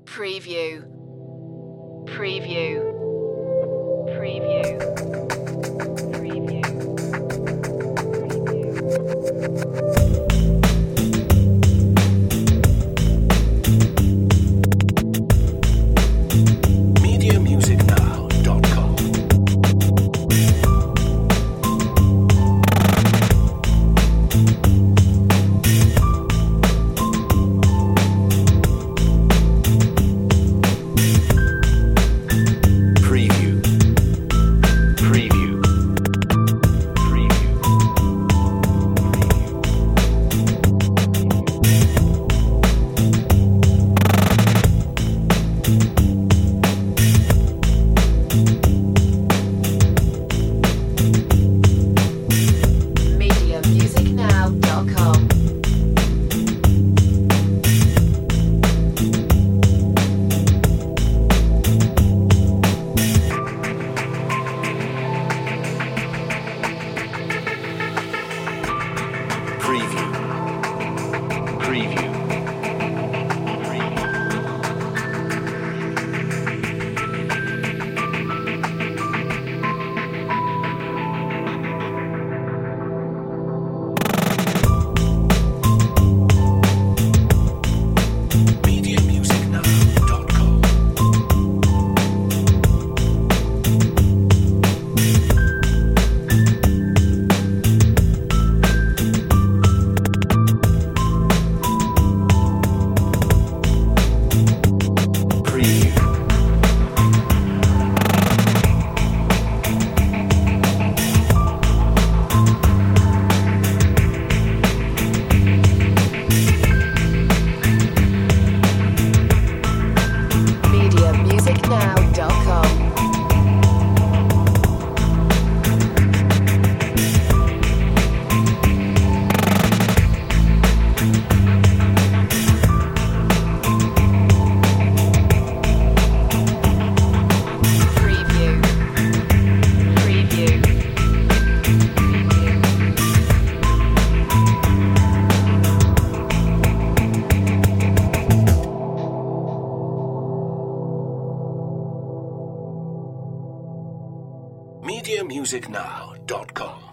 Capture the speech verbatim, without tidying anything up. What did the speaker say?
Preview. Preview. Preview. Preview. media music now dot com. Preview. Preview. Preview. media music now dot com. Preview. Preview. media music now dot com. Preview. media music now dot com. Preview. Preview. media music now dot com.